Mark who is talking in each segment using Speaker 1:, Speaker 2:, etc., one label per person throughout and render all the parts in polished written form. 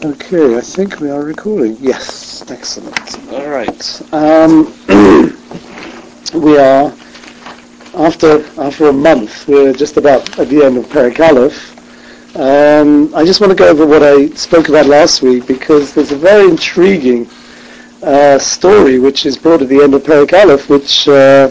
Speaker 1: Okay, I think we are recording. Yes, excellent. All right. We are after a month. We're just about at the end of Perek Aleph. I just want to go over what I spoke about last week because there's a very intriguing story which is brought at the end of Perek Aleph, which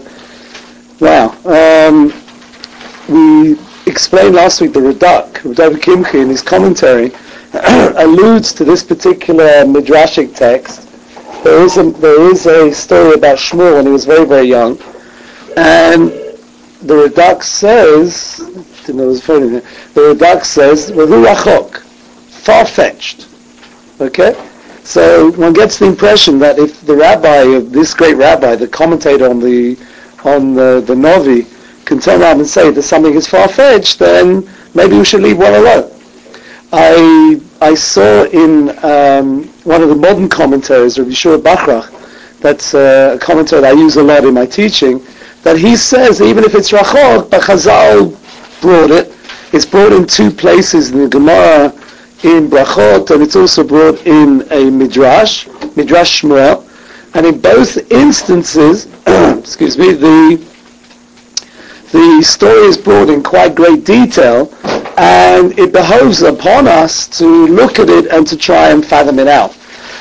Speaker 1: we explained last week. The Radak David Kimchi in his commentary alludes to this particular midrashic text. There is a story about Shmuel when he was very, very young, and the Radak says, didn't know there was a phone in here. The Radak says, "V'hu rachok," far-fetched. Okay, so one gets the impression that if the rabbi, this great rabbi, the commentator on the Novi, can turn around and say that something is far-fetched, then maybe we should leave one alone. I saw in one of the modern commentaries, Rabbi Yeshua Bachrach, that's a commentary that I use a lot in my teaching, that he says even if it's Rachok, but Chazal brought it. It's brought in two places in the Gemara in Brachot, and it's also brought in a Midrash Shmuel, and in both instances, the story is brought in quite great detail, and it behoves upon us to look at it and to try and fathom it out.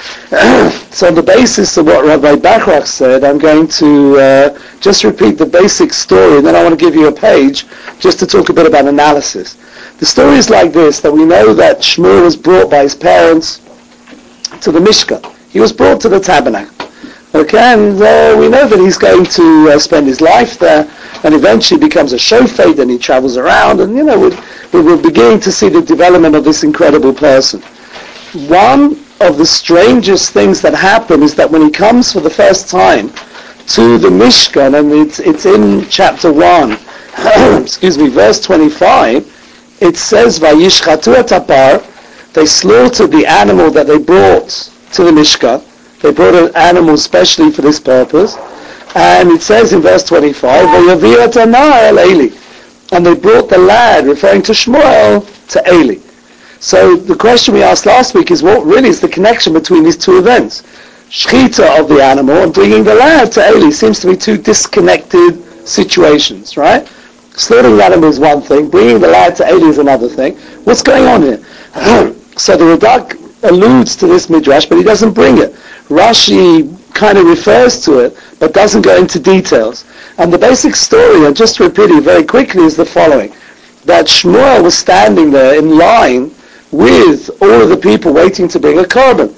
Speaker 1: So on the basis of what Rabbi Bachrach said, I'm going to just repeat the basic story, and then I want to give you a page just to talk a bit about analysis. The story is like this, that we know that Shmuel was brought by his parents to the Mishkan. He was brought to the tabernacle. Okay, and we know that he's going to spend his life there, and eventually becomes a shofet, and he travels around, and we're beginning to see the development of this incredible person. One of the strangest things that happen is that when he comes for the first time to the Mishkan, and it's in chapter 1, verse 25, it says, Vayishchatu et hapar, they slaughtered the animal that they brought to the Mishkan. They brought an animal specially for this purpose. And it says in verse 25, Vayaviu et hana'ah el Eli, and they brought the lad, referring to Shmuel, to Eli. So the question we asked last week is, what really is the connection between these two events? Shechita of the animal and bringing the lad to Eli seems to be two disconnected situations, right? Slaughtering the animal is one thing, bringing the lad to Eli is another thing. What's going on here? So the Radak alludes to this midrash, but he doesn't bring it. Rashi kind of refers to it, but doesn't go into details. And the basic story, and just to repeat it very quickly, is the following: that Shmuel was standing there in line with all of the people waiting to bring a korban.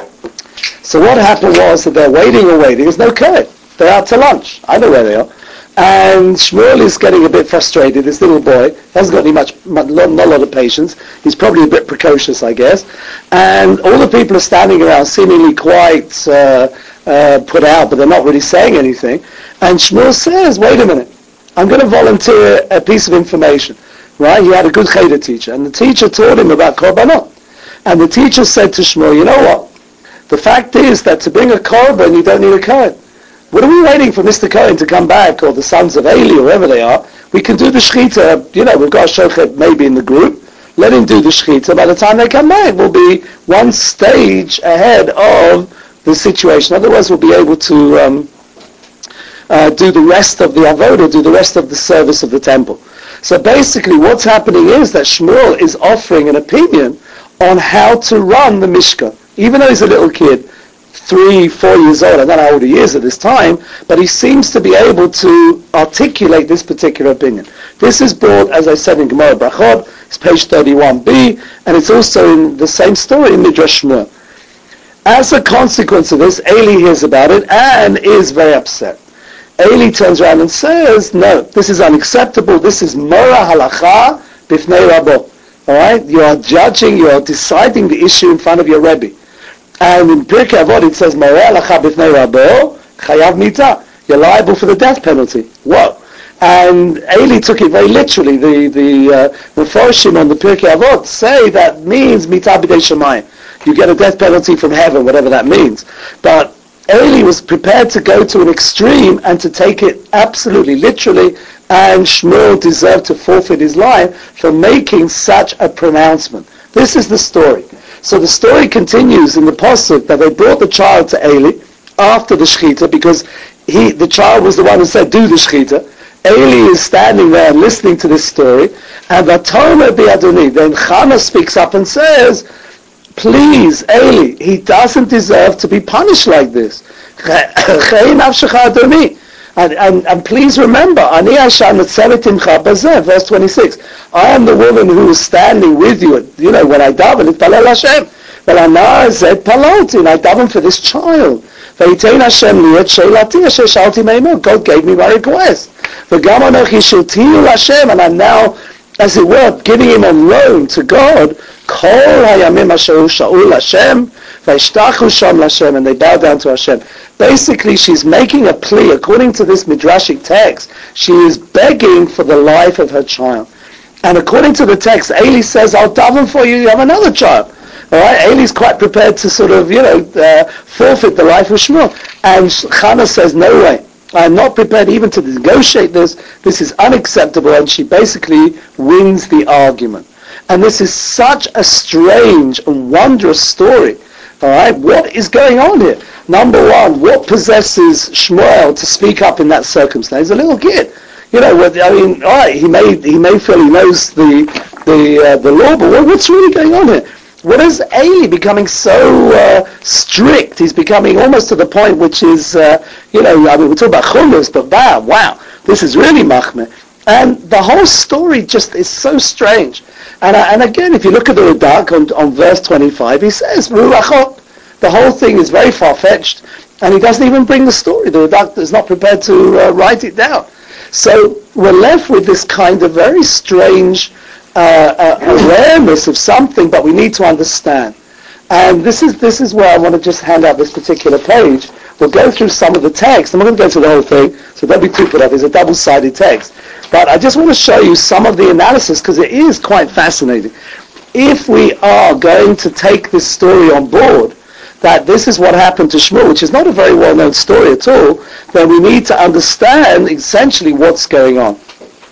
Speaker 1: So what happened was that they're waiting. There's no curd. They're out to lunch. I know where they are. And Shmuel is getting a bit frustrated. This little boy hasn't got not a lot of patience. He's probably a bit precocious, I guess. And all the people are standing around, seemingly quite put out, but they're not really saying anything. And Shmuel says, "Wait a minute, I'm going to volunteer a piece of information." Right? He had a good cheder teacher, and the teacher taught him about korbanot. And the teacher said to Shmuel, "You know what? The fact is that to bring a korban, you don't need a kohen. What are we waiting for Mr. Cohen to come back, or the sons of Eli, or whoever they are? We can do the shechita. We've got a shochet maybe in the group. Let him do the shechita. By the time they come back, we'll be one stage ahead of the situation. Otherwise, we'll be able to do the rest of the avodah, do the rest of the service of the temple." So basically, what's happening is that Shmuel is offering an opinion on how to run the Mishkan. Even though he's a little kid, 3-4 years old, I don't know how old he is at this time, but he seems to be able to articulate this particular opinion. This is brought, as I said, in Gemara Brachot, it's page 31b, and it's also in the same story in Midrash Shmuel. As a consequence of this, Eli hears about it and is very upset. Eli turns around and says, "No, this is unacceptable. This is Mora Halacha Bifnei Rabbo." All right? You are judging, you are deciding the issue in front of your Rebbe. And in Pirkei Avot it says, "Mora Halacha Bifnei Rabbo, Chayav Mita." You're liable for the death penalty. Whoa. And Eli took it very literally. The Meforshim on the Pirkei Avot say that means Mita B'dei Shemayim. You get a death penalty from heaven, whatever that means. But Eli was prepared to go to an extreme and to take it absolutely literally, and Shmuel deserved to forfeit his life for making such a pronouncement. This is the story. So the story continues in the pasuk that they brought the child to Eli after the shechita, because the child was the one who said, do the shechita. Eli is standing there and listening to this story, and Vatomer bi'adoni, then Chana speaks up and says, please, Eli, he doesn't deserve to be punished like this. And please remember, verse 26, I am the woman who is standing with you, when I daven, itpalel Hashem. But and I daven for this child. God gave me my request. And I'm now, as it were, giving him on loan to God. And they bow down to Hashem. Basically, she's making a plea. According to this midrashic text, she is begging for the life of her child. And according to the text, Eli says, I'll daven for you, you have another child. All right, Eli's quite prepared to sort of, forfeit the life of Shmuel. And Chana says, no way. I'm not prepared even to negotiate this. This is unacceptable. And she basically wins the argument. And this is such a strange and wondrous story. All right, what is going on here? Number one, what possesses Shmuel to speak up in that circumstance? He's a little kid. All right, he may feel he knows the law, but what's really going on here? What is Eli becoming so strict? He's becoming almost to the point which is, we talk about chumas, but wow, this is really machmir. And the whole story just is so strange. And again, if you look at the Radak on verse 25, he says, Ruachot. The whole thing is very far-fetched, and he doesn't even bring the story. The Radak is not prepared to write it down. So we're left with this kind of very strange awareness of something, but we need to understand. And this is where I want to just hand out this particular page. We'll go through some of the text. I'm not going to go through the whole thing, so don't be too put off. It's a double-sided text. But I just want to show you some of the analysis, because it is quite fascinating. If we are going to take this story on board, that this is what happened to Shmuel, which is not a very well-known story at all, then we need to understand essentially what's going on.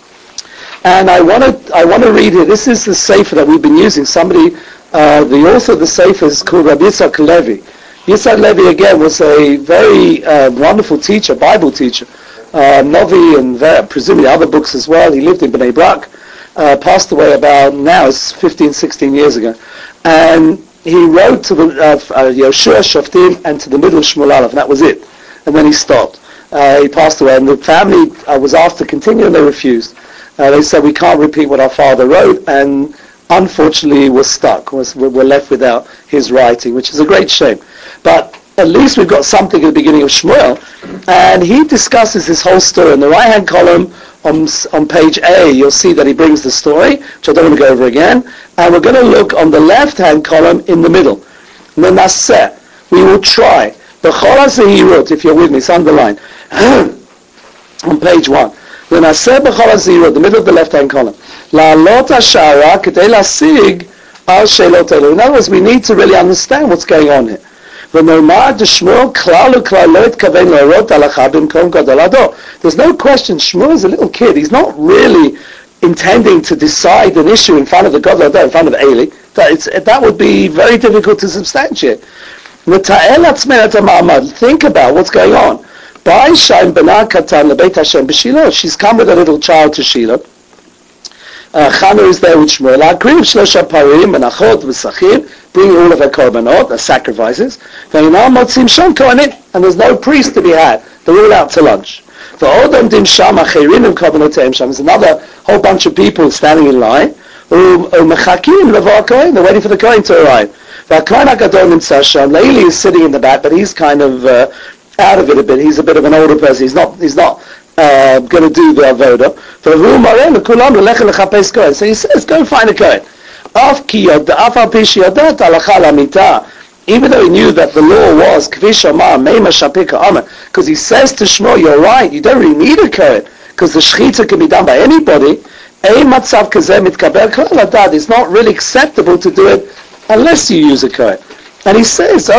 Speaker 1: And I want to read here. This is the Sefer that we've been using. The author of the Sefer is called Rabbi Yitzhak Levi. Yitzhak Levi, again, was a very wonderful teacher, Bible teacher, Novi, and presumably other books as well. He lived in Bnei Brak, passed away about, now it's 15, 16 years ago. And he wrote to the Yoshua Shoftim and to the middle of Shmuel Aleph, and that was it. And then he stopped. He passed away, and the family was asked to continue, and they refused. They said, we can't repeat what our father wrote, and unfortunately we're stuck. We're left without his writing, which is a great shame. But at least we've got something at the beginning of Shmuel, and he discusses this whole story. In the right-hand column, on page A, you'll see that he brings the story, which I don't want to go over again, and we're going to look on the left-hand column in the middle. Menaseh, we will try. The Chol HaZehirot, if you're with me, it's underlined, on page 1. Menaseh b'Chol HaZehirot, the middle of the left-hand column. La'alot ha'shara k'dei lasig al sheilot elu. In other words, we need to really understand what's going on here. There's no question, Shmuel is a little kid. He's not really intending to decide an issue in front of the God, in front of Eli. That would be very difficult to substantiate. Think about what's going on. She's come with a little child to Shiloh. Chana is there with Shmuel. Bringing all of her korbanot, the sacrifices. And there's no priest to be had. They're all out to lunch. There's another whole bunch of people standing in line. They're waiting for the Kohen to arrive. Leili is sitting in the back, but he's kind of out of it a bit. He's a bit of an older person. He's not going to do the avoda. So he says, go find a Kohen. Even though he knew that the law was because he says to Shmuel, you're right, you don't really need a Kohen, because the shechita can be done by anybody. It's not really acceptable to do it unless you use a Kohen. And he says,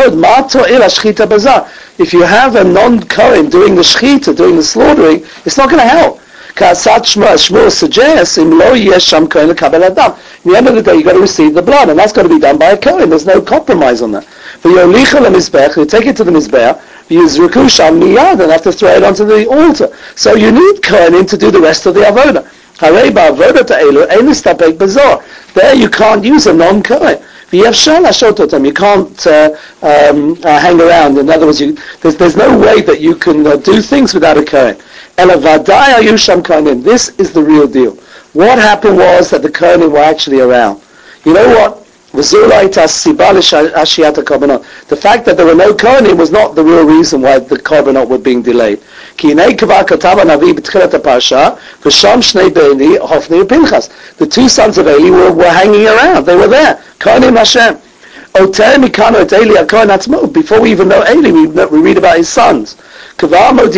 Speaker 1: if you have a non-Kohen doing the shechita, doing the slaughtering, it's not going to help. Ka'asat Shmuel suggests, in lo yesh sham kohen lekabel adam. At the end of the day, you've got to receive the blood, and that's got to be done by a kohen. There's no compromise on that. V'yolicha lemizbech, you take it to the mizbech, v'yizruku sham miyad, and have to throw it onto the altar. So you need kohenim to do the rest of the avodah. Harei ba'avodah ta'elu, ein nistapek b'zor. There you can't use a non-kohen. You can't hang around. In other words, there's no way that you can do things without a kohen. This is the real deal. What happened was that the kohenim were actually around. You know what? The fact that there were no kohenim was not the real reason why the korbanot were being delayed. The two sons of Eli were hanging around. They were there. Kohenim Hashem. Before we even know Eli, we read about his sons. They were in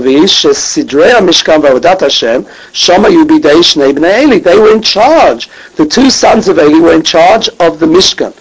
Speaker 1: charge. The two sons of Eli were in charge of the Mishkan.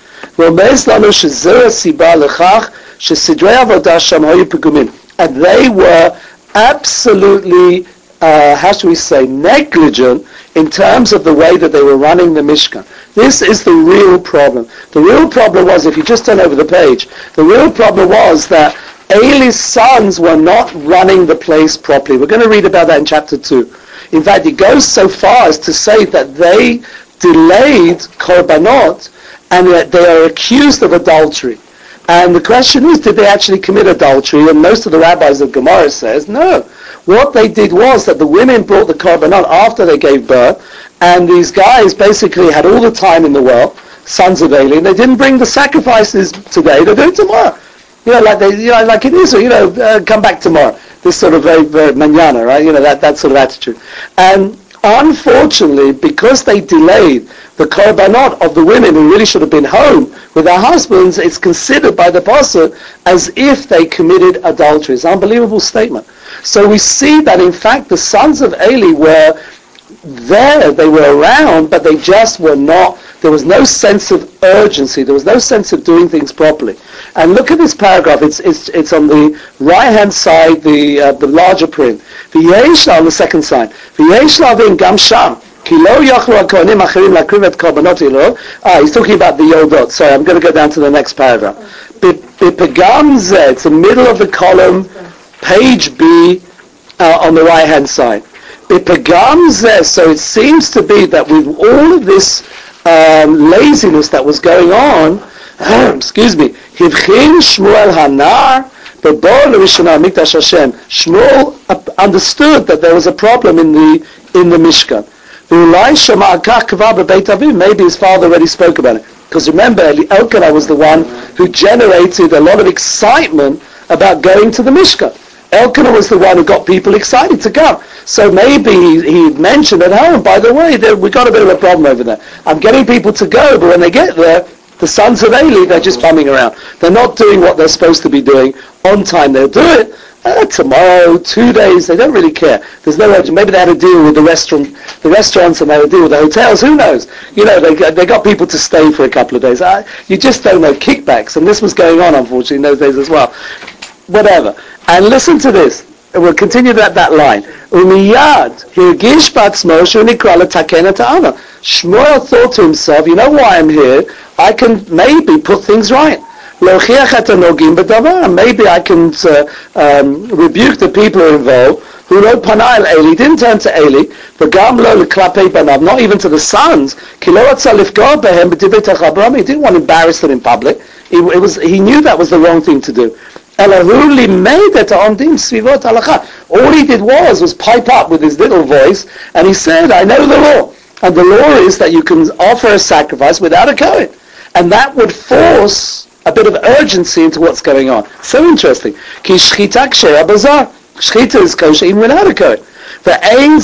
Speaker 1: And they were absolutely, negligent in terms of the way that they were running the Mishkan. This is the real problem. The real problem was, if you just turn over the page, the real problem was that Eli's sons were not running the place properly. We're going to read about that in chapter 2. In fact, it goes so far as to say that they delayed korbanot and that they are accused of adultery. And the question is, did they actually commit adultery? And most of the rabbis of Gemara says, no. What they did was that the women brought the korbanot after they gave birth, and these guys basically had all the time in the world, sons of Eli, and they didn't bring the sacrifices today, they do it tomorrow. Like in Israel, come back tomorrow. This sort of very, very manana, right? That sort of attitude. And unfortunately, because they delayed the korbanot of the women who really should have been home with their husbands, it's considered by the pasuk as if they committed adultery. It's an unbelievable statement. So we see that in fact the sons of Eli were there, they were around, but they just were not. There was no sense of urgency. There was no sense of doing things properly. And look at this paragraph. It's on the right-hand side, the larger print. V'yesh on the second side. V'yesh lavin gam sham. Ki lo yochlu hakohanim acherim lakriv et korbanot ilo. He's talking about the Yodot. Sorry, I'm going to go down to the next paragraph. B'pegam zeh. It's the middle of the column, page B, on the right-hand side. B'pegam zeh. So it seems to be that with all of this laziness that was going on, Hivchin Shmuel Hanar, Shmuel understood that there was a problem in the Mishkan. Maybe his father already spoke about it. Because remember, Elkanah was the one who generated a lot of excitement about going to the Mishkan. Elkanah was the one who got people excited to come. So maybe he mentioned at home, by the way, we got a bit of a problem over there. I'm getting people to go, but when they get there, the sons of Eli, they're just bumming around. They're not doing what they're supposed to be doing on time. They'll do it tomorrow, 2 days. They don't really care. There's no urgency. Maybe they had to deal with the restaurants, and they had to deal with the hotels. Who knows? They got people to stay for a couple of days. You just don't know kickbacks, and this was going on, unfortunately, in those days as well. Whatever. And listen to this. We'll continue that line. Umiyad hirgish batzmo shunikra letaken et ha'ava. Shmuel thought to himself, you know why I'm here? I can maybe put things right. Lochiach et hanogim b'davar. Maybe I can rebuke the people involved who lo panai el Eli, didn't turn to Eli, v'gam lo l'klapei banav, not even to the sons. Ki lo ratzah lifgar behem b'divrei tachabram. He didn't want to embarrass them in public. He knew that was the wrong thing to do. All he did was pipe up with his little voice, and he said, I know the law. And the law is that you can offer a sacrifice without a kohen. And that would force a bit of urgency into what's going on. So interesting. Ki shchita ksheya bazar. Shchita is kosher even without a kohen. It's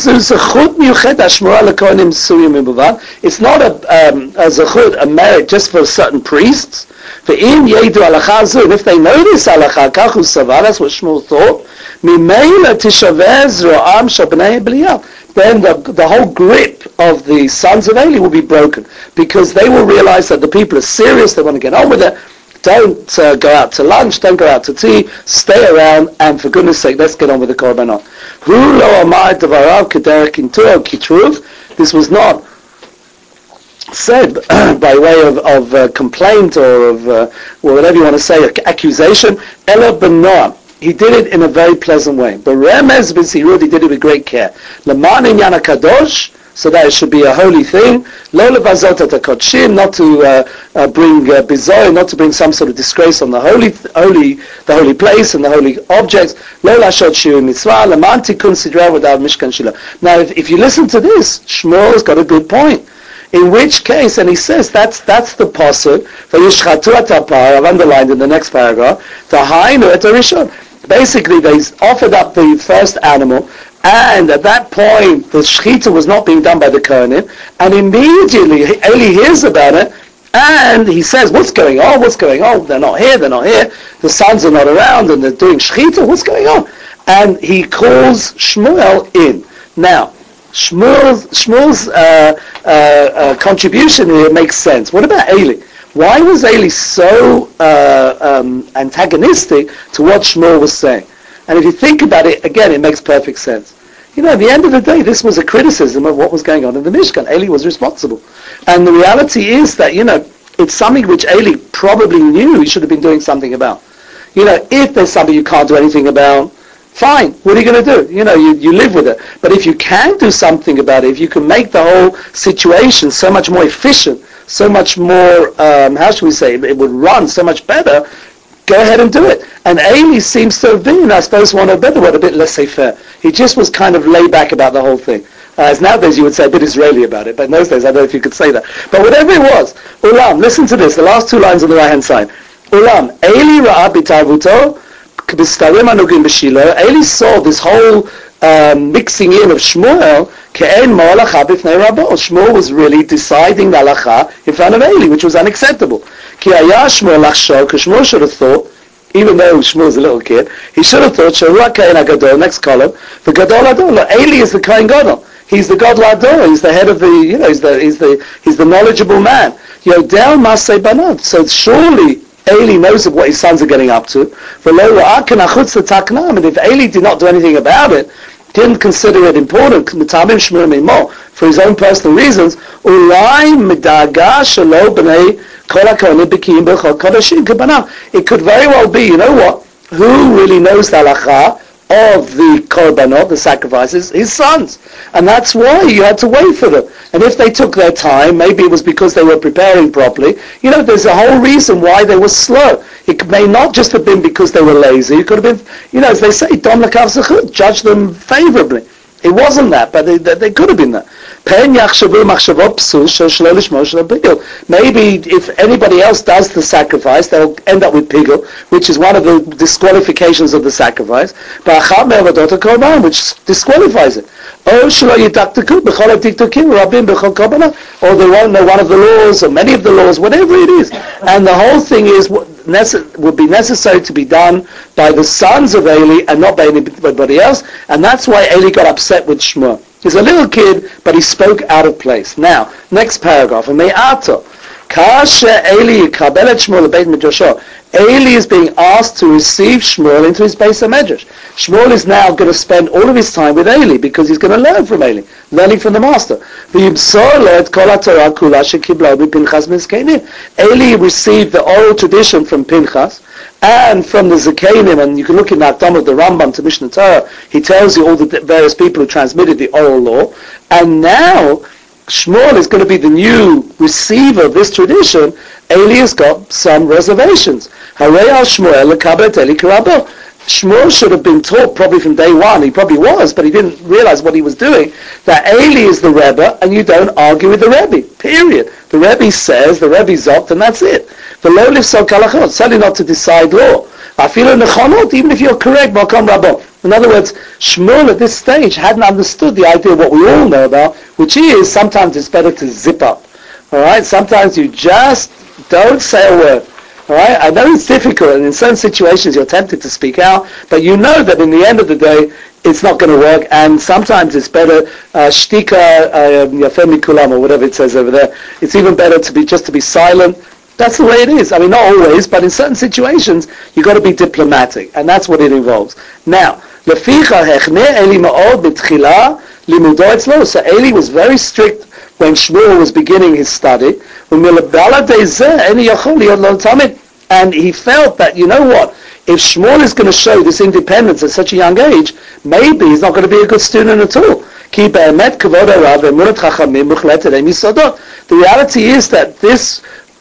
Speaker 1: not a zechut, a merit just for certain priests. And if they know this halakha, that's what Shmuel thought, then the whole grip of the sons of Eli will be broken, because they will realize that the people are serious, they want to get on with it. Don't go out to lunch, don't go out to tea, stay around, and for goodness sake, let's get on with the korbanot. This was not said by way of complaint or of whatever you want to say, accusation. Ela b'noam. He did it in a very pleasant way. But Remez b'zirut, he did it with great care. L'man inyan hakadosh, so that it should be a holy thing. Lo levazot et hakodshim, not to bring bizarre, not to bring some sort of disgrace on the holy place and the holy objects. Lo lashot shiur mitzvah, l'man tikun sidra v'dav mishkan Shiloh. Now, if you listen to this, Shmuel's got a good point. In which case, and he says that's the pasuk. Vayishchatu atapar. I've underlined in the next paragraph. Tahainu et harishon. Basically, they offered up the first animal, and at that point, the shechita was not being done by the kohanim, and immediately Eli hears about it, and he says, "What's going on? What's going on? They're not here. They're not here. The sons are not around, and they're doing shechita. What's going on?" And he calls Shmuel in. Now, Shmuel's contribution here makes sense. What about Eli? Why was Eli so antagonistic to what Shmuel was saying? And if you think about it, again, it makes perfect sense. You know, at the end of the day, this was a criticism of what was going on in the Mishkan. Eli was responsible. And the reality is that, it's something which Eli probably knew he should have been doing something about. If there's something you can't do anything about, fine, what are you going to do? You live with it. But if you can do something about it, if you can make the whole situation so much more efficient, so much more, it would run so much better, go ahead and do it. And Eli seems to have been, I suppose, one of better word, a bit laissez-faire. He just was kind of laid back about the whole thing. As nowadays you would say a bit Israeli about it, but in those days I don't know if you could say that. But whatever it was, Ulam, listen to this, the last two lines on the right-hand side. Ulam, Eli ra'a b'tarvuto, Eli saw this whole mixing in of Shmuel. Shmuel was really deciding the halacha in front of Eli, which was unacceptable. Shmuel should have thought, even though Shmuel was a little kid, he should have thought, next column, the Gadol Ador. Eli is the Kohen Gadol. He's the Gadol Ador. He's the head of the, he's the knowledgeable man. Yodel Masei Banav. So surely Eli knows of what his sons are getting up to. And if Eli did not do anything about it, didn't consider it important, for his own personal reasons, it could very well be, who really knows the halakha of the korbanot, the sacrifices? His sons. And that's why you had to wait for them. And if they took their time, maybe it was because they were preparing properly. There's a whole reason why they were slow. It may not just have been because they were lazy. It could have been, as they say, dom lakav zechut, judge them favorably. It wasn't that, but they could have been that. Maybe if anybody else does the sacrifice, they'll end up with pigul, which is one of the disqualifications of the sacrifice, which disqualifies it. Or they won't know one of the laws, or many of the laws, whatever it is. And the whole thing would be necessary to be done by the sons of Eli and not by anybody else. And that's why Eli got upset with Shmuel. He's a little kid, but he spoke out of place. Now, next paragraph. Eli is being asked to receive Shmuel into his Beis HaMedrash. Shmuel is now going to spend all of his time with Eli because he's going to learn from Eli, learning from the master. Eli received the oral tradition from Pinchas and from the Zakenim, and you can look in that Dam of the Rambam to Mishnah Torah. He tells you all the various people who transmitted the oral law, and now Shmuel is going to be the new receiver of this tradition. Eli has got some reservations. Shmuel should have been taught probably from day one, he probably was, but he didn't realize what he was doing, that Eli is the Rebbe, and you don't argue with the Rebbe, period. The Rebbe says, the Rebbe zopt, and that's it. The lo lifsok halachot, certainly not to decide law. Afilu nechonot, even if you're correct, makom rabo. In other words, Shmuel at this stage hadn't understood the idea of what we all know about, which is sometimes it's better to zip up. Alright, sometimes you just don't say a word. Alright, I know it's difficult, and in certain situations you're tempted to speak out, but you know that in the end of the day, it's not going to work, and sometimes it's better, shtika yafeh mikulam, or whatever it says over there. It's even better to be silent. That's the way it is. I mean, not always, but in certain situations, you've got to be diplomatic, and that's what it involves. Now, לפיכך הכנה אלי מאוד בתחילה לימודו אצלו. So Eli was very strict when Shmuel was beginning his study. ומלבלעדי זה אין יכול להיות לו תלמיד. And he felt that, you know what, if Shmuel is going to show this independence at such a young age, maybe he's not going to be a good student at all. כי באמת כבוד הרב ואמונת חכמים מוחלטת הם יסודות. The reality is that this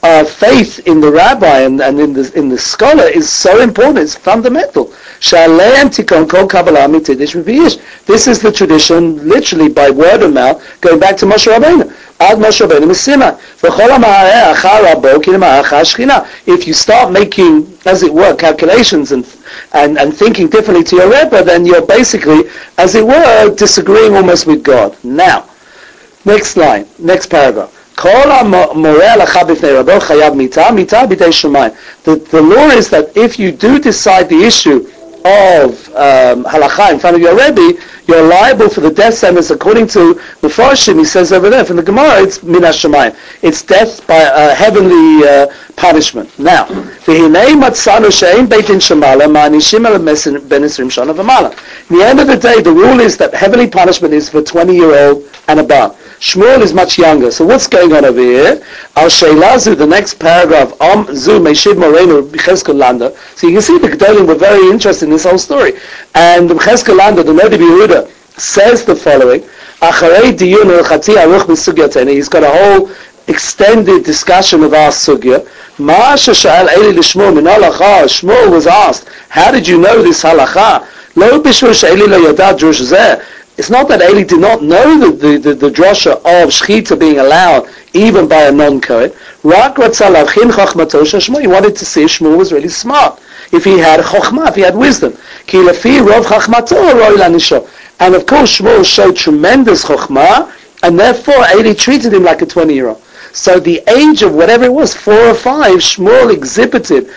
Speaker 1: faith in the rabbi and in the scholar is so important, it's fundamental. שעליהם תיקון כל קבלה מתידיש וביש. This is the tradition, literally by word of mouth, going back to Moshe Rabbeinu. עד משה רבנו מסיני. וכל המערה אחר רבו כמערה אחר השכינה. If you start making, as it were, calculations and thinking differently to your Rebbe, then you're basically, as it were, disagreeing almost with God. Now, next line, next paragraph. כל המורה הלכה בפני רבו חייב מיתה, מיתה בידי שמיים. The law is that if you do decide the issue of halacha in front of your Rebbe, you're liable for the death sentence according to the Farshim. He says over there from the Gemara, it's min hashamayim. It's death by heavenly punishment. Now, v'hinei matzanu she'ein beit din shemala ma'anishim el ben 20 shana v'mala. At the end of the day, the rule is that heavenly punishment is for 20-year-old and above. Shmuel is much younger. So what's going on over here? Al Sheilazu, the next paragraph, Zu Meishiv Morenu B'Chezkel Landa. So you can see the Gedolim were very interested in this whole story. And B'Chezkel Landa, the Nodi Yehuda, says the following, Acharei diyun el-chati aruch b'sugyateni. He's got a whole extended discussion of our sugya. Ma shesha'al Eli l'Shmuel min halacha. Shmuel was asked, how did you know this halacha? Lo b'shvur she'eli lo yada drush zeh. It's not that Eli did not know the drasha of shechita being allowed even by a non-Kohen. Rak ratzah lavchin chochmato sh'Shmuel. He wanted to see if Shmuel was really smart. If he had chokhmah, if he had wisdom. Ki lefi rov chochmato roi lanisho. And of course Shmuel showed tremendous chokhmah, and therefore Eli treated him like a 20-year-old. So the age of whatever it was, 4 or 5, Shmuel exhibited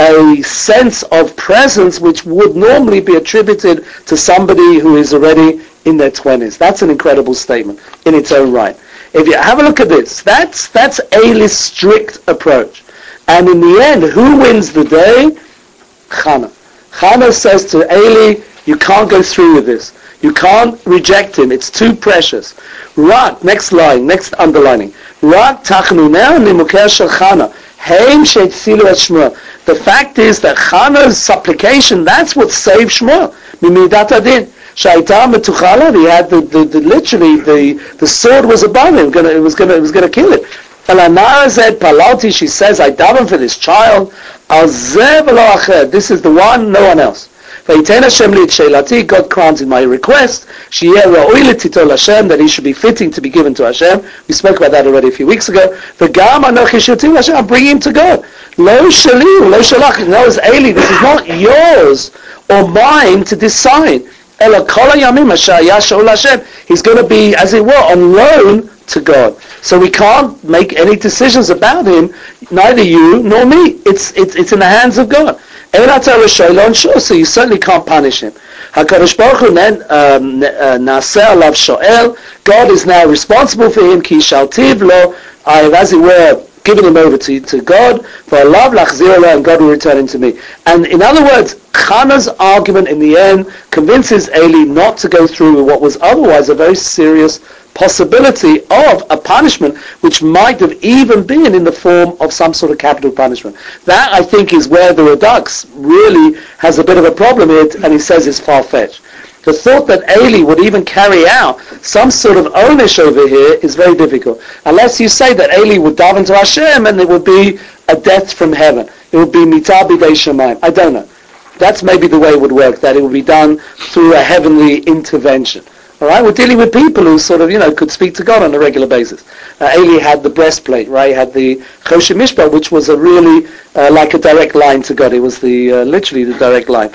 Speaker 1: a sense of presence which would normally be attributed to somebody who is already in their 20s. That's an incredible statement in its own right. If you have a look at this, that's Eli's strict approach. And in the end, who wins the day? Chana. Chana says to Eli, you can't go through with this. You can't reject him. It's too precious. Rak, next line, next underlining. Rak tachnuneh nimukeh shel Chana. Heim she'tzilu et Shmuel. The fact is that Chana's supplication, that's what saved Shmuel. Mimidat adin. Shaita metuchala, he had the sword was above him. It was gonna kill it. Elanara said, Palalti, she says, I daven for this child. This is the one, no one else. God granted my request. That he should be fitting to be given to Hashem. We spoke about that already a few weeks ago. I'm bringing him to God. Lo shali, lo shalach. No, it's Eli. This is not yours or mine to decide. He's going to be, as it were, on loan to God. So we can't make any decisions about him, neither you nor me. It's in the hands of God. So you certainly can't punish him. HaKadosh Baruch Hu Naseh alav shoel. God is now responsible for him. Ki shaltiv lo. I have, as it were, given him over to God. For alav lachzir lo, and God will return him to me. And in other words, Chana's argument in the end convinces Eli not to go through with what was otherwise a very serious possibility of a punishment which might have even been in the form of some sort of capital punishment. That, I think, is where the Redux really has a bit of a problem here, and he says it's far-fetched. The thought that Eli would even carry out some sort of onish over here is very difficult. Unless you say that Eli would daven to Hashem and it would be a death from heaven. It would be mitah b'dei shamayim. I don't know. That's maybe the way it would work, that it would be done through a heavenly intervention. All right, we're dealing with people who sort of, could speak to God on a regular basis. Eli had the breastplate, right? He had the Choshen Mishpah, which was a really like a direct line to God. It was literally the direct line.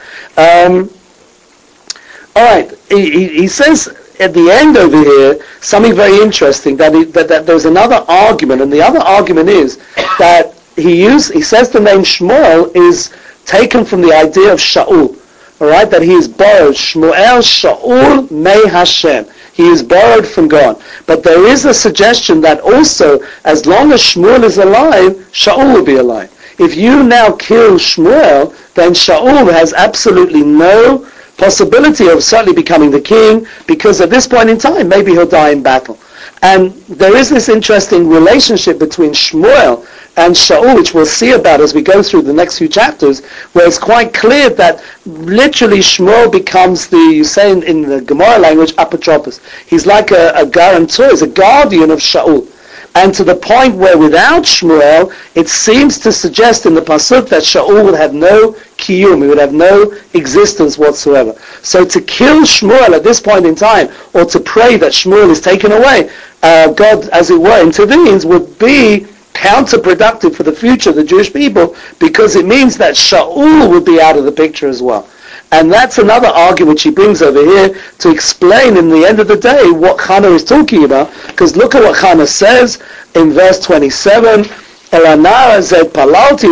Speaker 1: All right, he says at the end over here something very interesting, that there's another argument, and the other argument is that he says the name Shmuel is taken from the idea of Shaul. All right, that he is borrowed. Shmuel Shaul Mei Hashem. He is borrowed from God. But there is a suggestion that also, as long as Shmuel is alive, Shaul will be alive. If you now kill Shmuel, then Shaul has absolutely no possibility of certainly becoming the king, because at this point in time, maybe he'll die in battle. And there is this interesting relationship between Shmuel and Shaul, which we'll see about as we go through the next few chapters, where it's quite clear that literally Shmuel becomes you say in the Gemara language, apotropos. He's like a guarantor, he's a guardian of Shaul. And to the point where without Shmuel, it seems to suggest in the Pasuk that Shaul would have no kiyum, he would have no existence whatsoever. So to kill Shmuel at this point in time, or to pray that Shmuel is taken away, God, as it were, intervenes, would be counterproductive for the future of the Jewish people, because it means that Shaul would be out of the picture as well. And that's another argument which he brings over here to explain in the end of the day what Chana is talking about. Because look at what Chana says in verse 27, Elanara zed palalti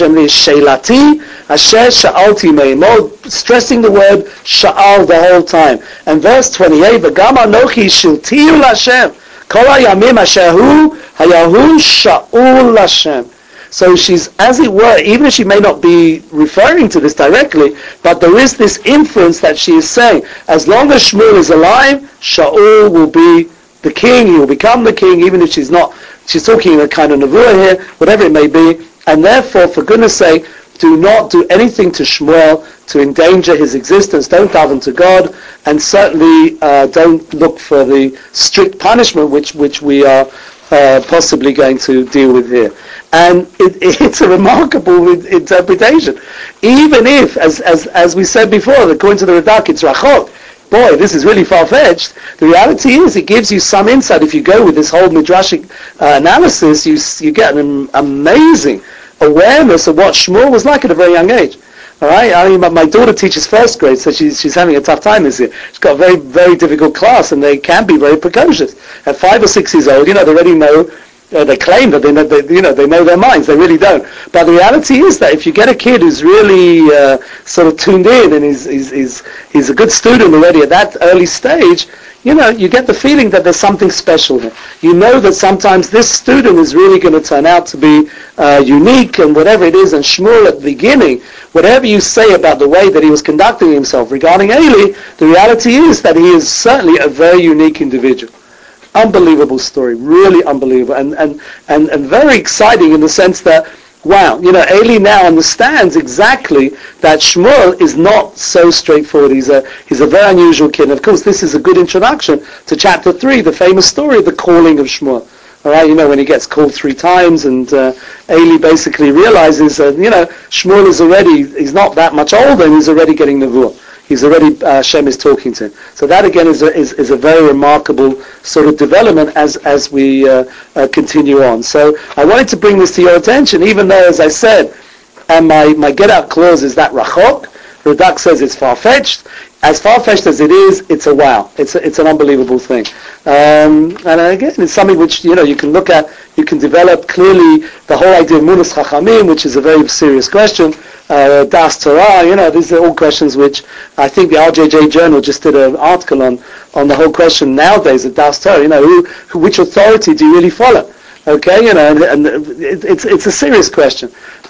Speaker 1: sheilati asher sha'alti me'imod, stressing the word sha'al the whole time. And verse 28, v'gam anochi shiltiu l'Hashem kol hayamim asher hu hayahu sha'ul l'Hashem. So she's, as it were, even if she may not be referring to this directly, but there is this inference that she is saying, as long as Shmuel is alive, Shaul will be the king, he will become the king, even if she's not, she's talking in a kind of nevuah here, whatever it may be, and therefore, for goodness sake, do not do anything to Shmuel to endanger his existence. Don't daven to God, and certainly don't look for the strict punishment which we are possibly going to deal with here. And it's a remarkable interpretation. Even if, as we said before, according to the Radak, it's rachok. Boy, this is really far-fetched. The reality is, it gives you some insight. If you go with this whole midrashic analysis, you get an amazing awareness of what Shmuel was like at a very young age. All right, I mean, my daughter teaches first grade, so she's having a tough time this year. She's got a very, very difficult class, and they can be very precocious. At 5 or 6 years old, they already know. They claim that they know their minds. They really don't. But the reality is that if you get a kid who's really sort of tuned in and he's a good student already at that early stage, you get the feeling that there's something special here. You know that sometimes this student is really going to turn out to be unique and whatever it is. And Shmuel at the beginning, whatever you say about the way that he was conducting himself regarding Eli, the reality is that he is certainly a very unique individual. Unbelievable story, really unbelievable, and very exciting in the sense that, wow, Eli now understands exactly that Shmuel is not so straightforward. He's a very unusual kid. And of course, this is a good introduction to chapter 3, the famous story of the calling of Shmuel. All right, when he gets called 3 times, and Eli basically realizes that Shmuel he's not that much older, and he's already getting nevuah. He's already, Hashem is talking to him. So that again is a very remarkable sort of development as we continue on. So I wanted to bring this to your attention, even though, as I said, and my get out clause is that rachok. Radak says it's far-fetched. As far-fetched as it is, it's a wow. It's an unbelievable thing. And again, it's something which, you can look at, you can develop clearly the whole idea of Munas Chachamim, which is a very serious question. Das Torah, these are all questions which I think the RJJ Journal just did an article on the whole question nowadays of Das Torah. Which authority do you really follow? Okay, and it's a serious question,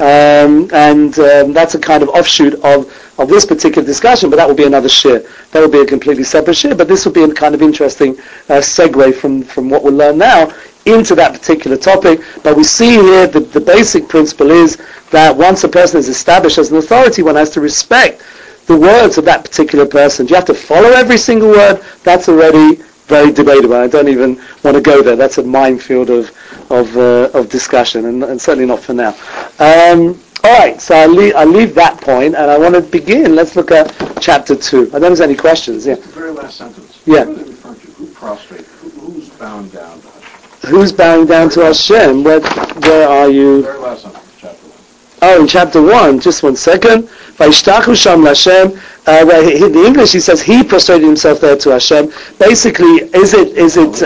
Speaker 1: and that's a kind of offshoot of this particular discussion. But that will be another share. That will be a completely separate share. But this will be a kind of interesting segue from what we'll learn now into that particular topic. But we see here the basic principle is that once a person is established as an authority, one has to respect the words of that particular person. Do you have to follow every single word? That's already very debatable. I don't even want to go there. That's a minefield of discussion, and certainly not for now. All right, so I'll leave that point, and I want to begin. Let's look at chapter 2. I don't know if there's any questions. Yeah.
Speaker 2: The very last sentence.
Speaker 1: Yeah.
Speaker 2: What are they referring to? Who prostrate? Who's bowing down to Hashem?
Speaker 1: Who's bowing down to Hashem? Where are you?
Speaker 2: The very last sentence, chapter 1.
Speaker 1: Oh, in chapter 1. Just 1 second. Vayishtachu sham l'Hashem. Where in the English he says he prostrated himself there to Hashem. Basically, is it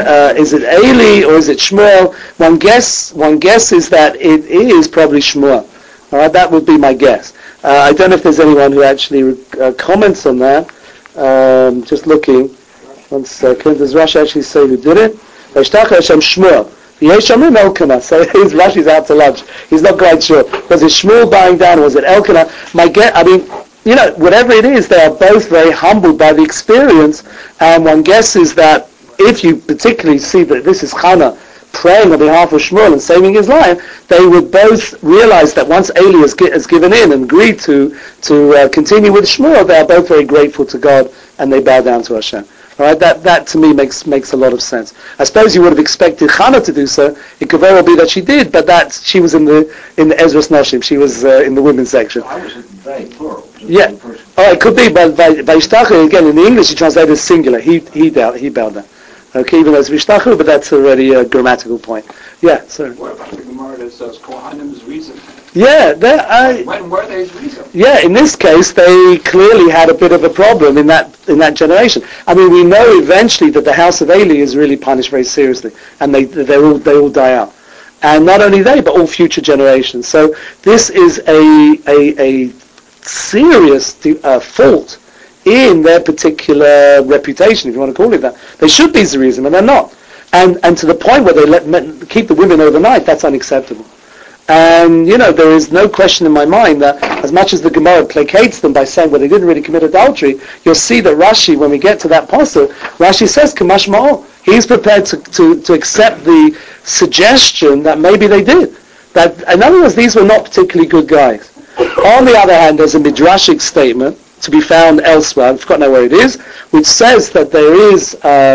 Speaker 1: Eli or is it Shmuel? One guess is that it is probably Shmuel. All right, that would be my guess. I don't know if there's anyone who actually comments on that. Just looking. 1 second. Does Rashi actually say who did it? Vayishtachu Hashem Shmuel. Yeshamim Elkanah. So Rashi's out to lunch. He's not quite sure. Was it Shmuel bowing down or was it Elkanah? My guess, whatever it is, they are both very humbled by the experience, and one guesses that if you particularly see that this is Hannah praying on behalf of Shmuel and saving his life, they would both realize that once Eli has given in and agreed to continue with Shmuel, they are both very grateful to God and they bow down to Hashem. All right, that to me makes a lot of sense. I suppose you would have expected Hannah to do so. It could very well be that she did, but that she was in the Ezras Nashim. She was in the women's section.
Speaker 2: I was they plural.
Speaker 1: Yeah. Oh, it could be, but by Ishtachu, again, in the English, you translate as singular. He bowed down. Okay, even though it's Ishtachu, but that's already a grammatical point. Yeah, sorry.
Speaker 3: What about the Gemara that says Kohanim's reason?
Speaker 1: Yeah,
Speaker 3: when were they reason?
Speaker 1: Yeah, in this case, they clearly had a bit of a problem in that generation. I mean, we know eventually that the house of Eli is really punished very seriously, and they all die out. And not only they, but all future generations. So this is a serious fault in their particular reputation, if you want to call it that. They should be Zerizim, and they're not. And to the point where they keep the women overnight, that's unacceptable. And, there is no question in my mind that as much as the Gemara placates them by saying, well, they didn't really commit adultery, you'll see that Rashi, when we get to that pasuk, Rashi says, Kamash Ma'ol. He's prepared to accept the suggestion that maybe they did. That, in other words, these were not particularly good guys. On the other hand, there's a midrashic statement to be found elsewhere, I've forgotten where it is, which says that there is,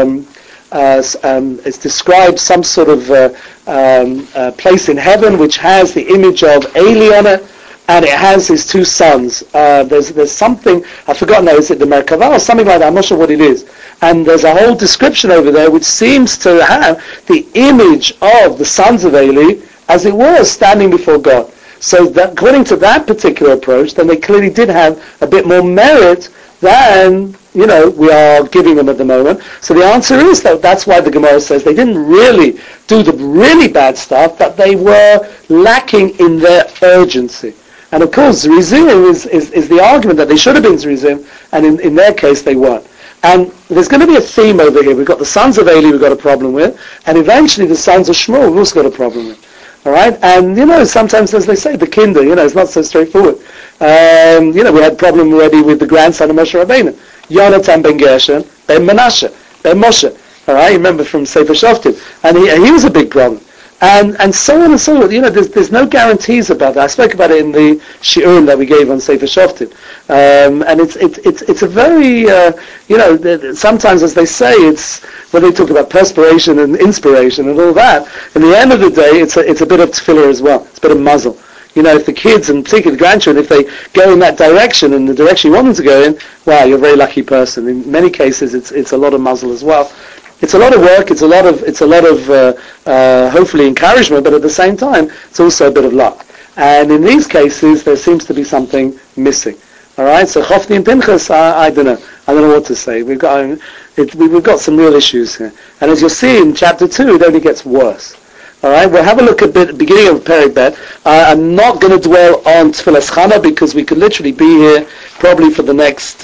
Speaker 1: it's described some sort of place in heaven which has the image of Eli on it, and it has his two sons. There's something, I've forgotten now, is it the Merkavah or something like that? I'm not sure what it is. And there's a whole description over there which seems to have the image of the sons of Eli as it was standing before God. So that, according to that particular approach, then they clearly did have a bit more merit than, we are giving them at the moment. So the answer is that that's why the Gemara says they didn't really do the really bad stuff, but they were lacking in their urgency. And of course, Zerizim is the argument that they should have been Zerizim, and in their case they weren't. And there's going to be a theme over here. We've got the sons of Eli we've got a problem with, and eventually the sons of Shmuel we've also got a problem with. All right, and sometimes, as they say, the kinder, it's not so straightforward. We had a problem already with the grandson of Moshe Rabbeinu, Yonatan ben Gershon, ben Menashe, ben Moshe. All right, you remember from Sefer Shoftim, and he was a big problem, and so on and so on. There's no guarantees about that. I spoke about it in the shiurim that we gave on Sefer Shoftim, and it's a very sometimes, as they say, it's when they talk about perspiration and inspiration and all that. In the end of the day, it's a bit of tefillah as well. It's a bit of muzzle. If the kids, and particularly the grandchildren, if they go in that direction, and the direction you want them to go in, wow, you're a very lucky person. In many cases, it's a lot of muzzle as well. It's a lot of work. It's a lot of hopefully encouragement, but at the same time, it's also a bit of luck. And in these cases, there seems to be something missing. All right. So Chofni and Pinchas, I don't know. I don't know what to say. We've got some real issues here. And as you'll see in chapter 2, it only gets worse. All right, we'll have a look at the beginning of Perek Bet. I'm not going to dwell on Tfilas Chana because we could literally be here probably for the next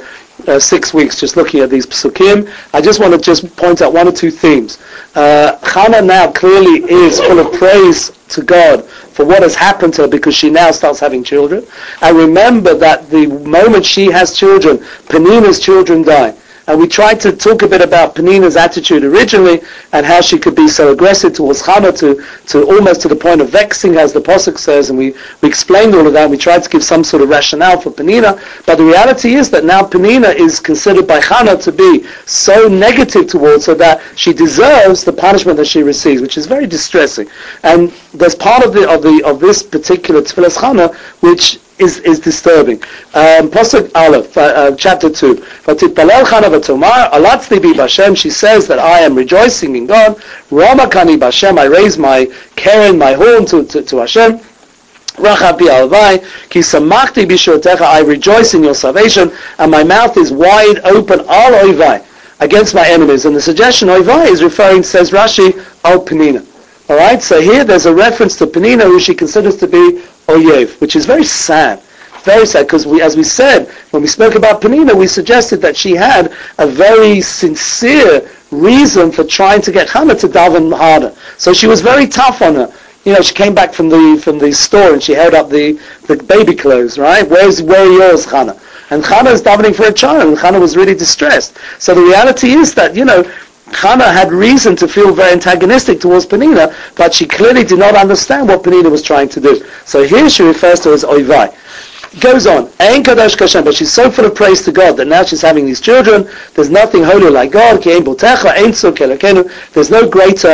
Speaker 1: 6 weeks just looking at these psukim. I just want to point out one or two themes. Chana now clearly is full of praise to God for what has happened to her because she now starts having children. And remember that the moment she has children, Penina's children die. And we tried to talk a bit about Penina's attitude originally and how she could be so aggressive towards Hannah to almost to the point of vexing, as the Pasuk says, and we explained all of that. We tried to give some sort of rationale for Penina, but the reality is that now Penina is considered by Hannah to be so negative towards her that she deserves the punishment that she receives, which is very distressing. And there's part of this particular Tfilas Hannah which is disturbing. Pasuk Aleph, chapter 2. Vatitpalel Chana v'tomar, alatzli bi b'Hashem. She says that I am rejoicing in God. Ramakani b'Hashem. I raise my keren, my horn to Hashem. Rachapi alvai, ki samachti b'shotecha. I rejoice in your salvation, and my mouth is wide open al oivai, against my enemies. And the suggestion oivai is referring, says Rashi, al Penina. All right. So here there's a reference to Penina, who she considers to be Oyev, which is very sad, because as we said, when we spoke about Penina, we suggested that she had a very sincere reason for trying to get Hannah to daven harder. So she was very tough on her. she came back from the store and she held up the baby clothes, right? Where are yours, Chana? And Chana is davening for a child, and Chana was really distressed. So the reality is that, Chana had reason to feel very antagonistic towards Penina, but she clearly did not understand what Penina was trying to do. So here she refers to her as Oivai. Goes on, Ein Kadosh Kashem, but she's so full of praise to God that now she's having these children. There's nothing holy like God. Ki ein botecha, ein tzuk elokenu. There's no greater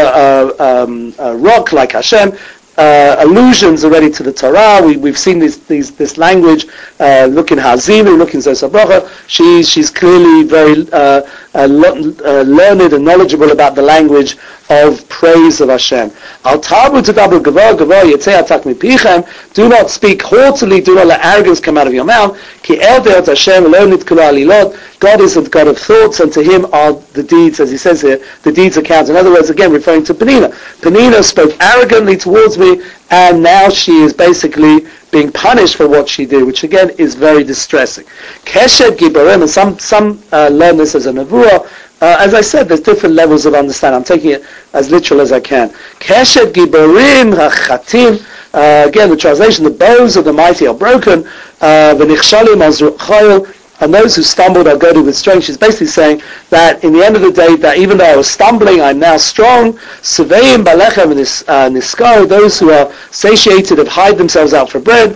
Speaker 1: rock like Hashem. Allusions already to the Torah. We've seen this language. Look in Hazimu, look in Zosar Bracha. She's clearly very learned and knowledgeable about the language of praise of Hashem. Al tabu tadabu gavor gavor yetzei atak mipichem. Do not speak haughtily. Do not let arrogance come out of your mouth. Ki el deot Hashem lo nitkulu alilot. God is a God of thoughts, and to Him are the deeds, as He says here, the deeds are counted. In other words, again referring to Penina. Penina spoke arrogantly towards me, and now she is basically being punished for what she did, which again is very distressing. Keshed gibarim, and some learn this as a nevuah. As I said, there's different levels of understanding. I'm taking it as literal as I can. Keshed gibarim hachatim. Again, the translation: the bows of the mighty are broken. V'nichshalim azruchayil. And those who stumbled are girded with strength. She's basically saying that in the end of the day, that even though I was stumbling, I'm now strong. Seveim balechem niskar, those who are satiated have hide themselves out for bread.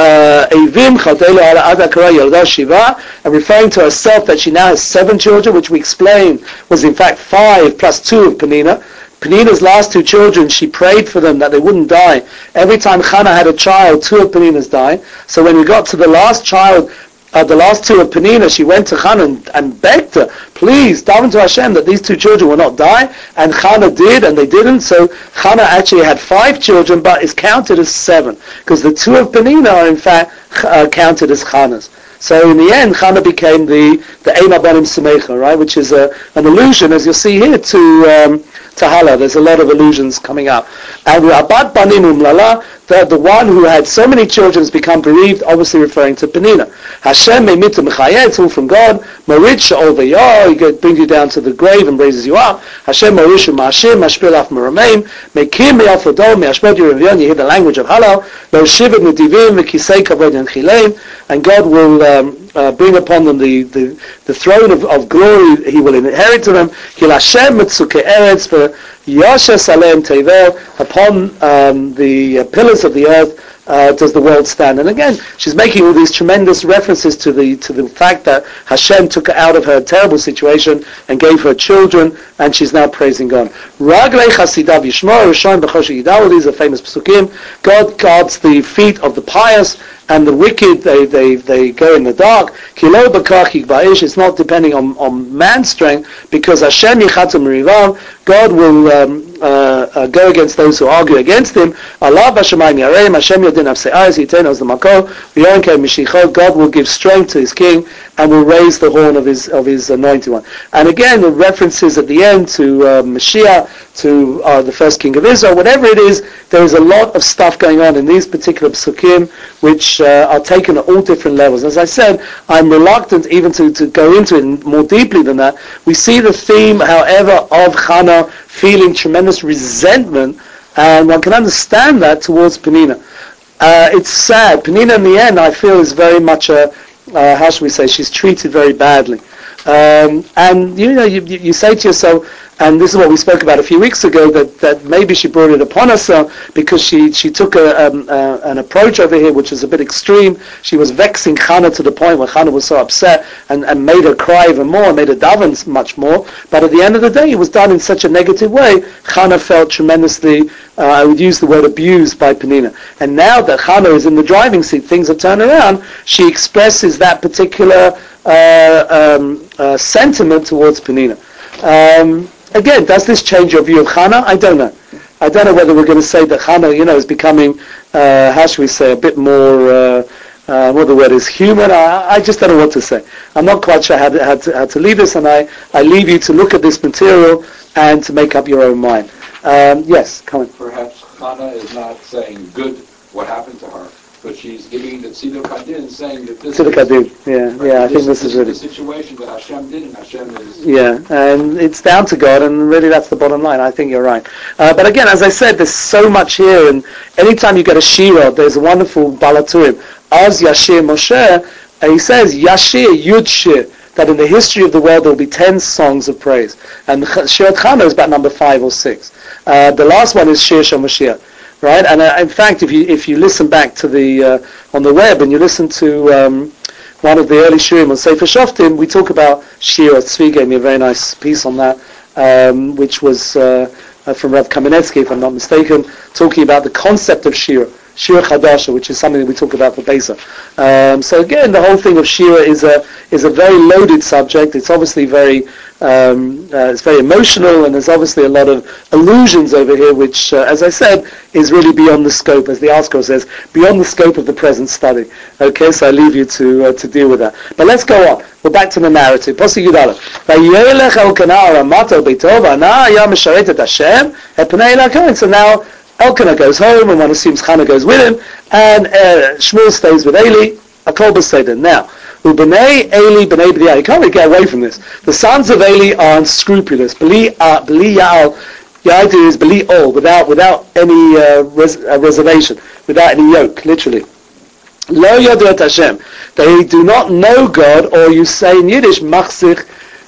Speaker 1: Evim chadelu ala adakara yolda shiva, and referring to herself that she now has 7 children, which we explained was in fact 5 plus 2 of Penina. Penina's last 2 children, she prayed for them that they wouldn't die. Every time Chana had a child, 2 of Penina's died. So when we got to the last child, the last 2 of Penina, she went to Chana and begged her, please, daven to Hashem that these 2 children will not die. And Chana did, and they didn't. So Chana actually had 5 children, but is counted as 7, because the 2 of Penina are in fact counted as Chana's. So in the end, Chana became the Ein Abanim Semecha, right, which is an allusion, as you'll see here, to Hala. There's a lot of allusions coming up. And Abat Banim Umlala, the one who had so many children has become bereaved, obviously referring to Penina. Hashem Meimitu Mechayeh, it's all from God. Marit Sha'ol V'yar, He brings you down to the grave and raises you up. Hashem Marishu Ma'ashim, Mashpil Af Merameim, Mekim Me'afodom, Me'ashbod Yeravion, you hear the language of Halal. Lo Shivet Medivim, V'kisei Kavod Yanchileim, and God will bring upon them the throne of glory. He will inherit to them. Hil Hashem Metzuke Eretz, for Yashes Aleim Tevel, upon the pillars of the earth does the world stand. And again, she's making all these tremendous references to the fact that Hashem took her out of her terrible situation and gave her children, and she's now praising God. Raglei Chasidav Yishmor Rishon B'Choshe Yidalu. These are famous psukim. God guards the feet of the pious, and the wicked, they go in the dark. Kilo b'kach yigba'ish. It's not depending on man's strength, because Hashem yichatzim merivav. God will go against those who argue against Him. Allah b'shamayim yareim. Hashem yodin avse'ayis yitenu az l'makol. V'yon kei mishicho. God will give strength to His king and will raise the horn of His anointed one. And again, the references at the end to Mashiach, to the first king of Israel, whatever it is, there is a lot of stuff going on in these particular psukim, which are taken at all different levels. As I said, I'm reluctant even to go into it more deeply than that. We see the theme, however, of Chana feeling tremendous resentment, and one can understand that towards Penina. It's sad. Penina, in the end, I feel, is very much how should we say, she's treated very badly. And you say to yourself, and this is what we spoke about a few weeks ago, that maybe she brought it upon herself because she took an approach over here which is a bit extreme. She was vexing Chana to the point where Chana was so upset and made her cry even more, and made her daven much more. But at the end of the day, it was done in such a negative way. Chana felt tremendously, I would use the word abused by Penina. And now that Chana is in the driving seat, things have turned around, she expresses that particular sentiment towards Penina. Again, does this change your view of Chana? I don't know. I don't know whether we're going to say that Chana, is becoming, how should we say, a bit more, what the word is, human. I just don't know what to say. I'm not quite sure how to leave this, and I leave you to look at this material and to make up your own mind. Yes, come on.
Speaker 3: Perhaps Chana is not saying good what happened to her, but she's giving the Tziduk Hadin and saying that this
Speaker 1: Tziduk Hadin, I think this is really...
Speaker 3: the situation that Hashem did, and Hashem is...
Speaker 1: Yeah, and it's down to God, and really that's the bottom line. I think you're right. But again, as I said, there's so much here, and anytime you get a Shira, there's a wonderful Balaturim. Az Yashir Moshe, and he says, Yashir Yud Shir, that in the history of the world there will be 10 songs of praise. And Shirat Chana is about number 5 or 6. The last one is Shir Shel Mashiach. Right, and in fact, if you listen back to the on the web and you listen to one of the early shirim on Sefer Shoftim, we talk about Shira. Tzvi gave me a very nice piece on that, which was from Rav Kamenetsky, if I'm not mistaken, talking about the concept of Shira Chadasha, which is something that we talk about for Pesach. So again, the whole thing of Shira is a very loaded subject. It's obviously very it's very emotional, and there's obviously a lot of allusions over here, which, as I said, is really beyond the scope, as the article says, beyond the scope of the present study. Okay, so I leave you to deal with that. But let's go on. We're back to the narrative. Pasuk Yud Aleph. Vayelech Elkanah Ramato Beitov Ana Ya Misharet Et Hashem Et Pnei Elakon. So now Elkanah goes home, and one assumes Chana goes with him, and Shmuel stays with Eli. Akol B'Seder. Now, Ubnei Eli B'nei B'diah. You can't really get away from this. The sons of Eli are unscrupulous. B'li Ya'al. The idea is B'li Ol, without any reservation, without any yoke, literally. Lo Yodu Et Hashem. They do not know God, or you say in Yiddish, Machzich